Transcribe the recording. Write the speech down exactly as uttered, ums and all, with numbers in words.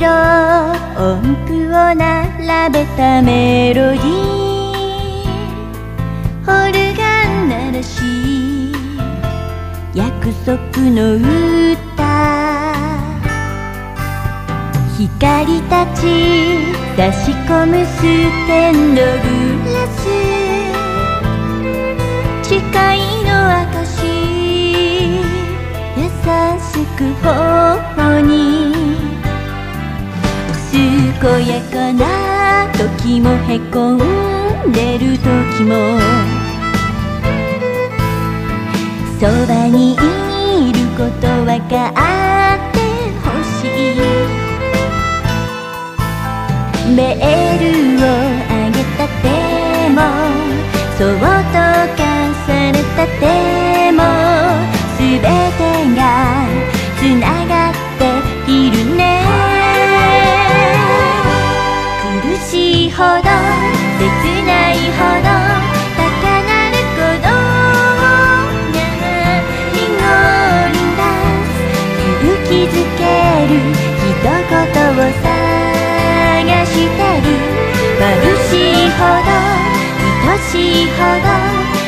ろ音符を並べたメロディー、オルガン鳴らし約束の歌、光たち差し込むステンドグラス、誓いの証優しく頬に、健やかな時もへこんでる時もそばにいることわかってほしい。メールをあげたってもそっと重ねたっても全てがつながっているね。苦しいほど切ないほど高鳴る鼓動が濁り出す、勇気づける一言を探してる。眩しいほど愛しいほど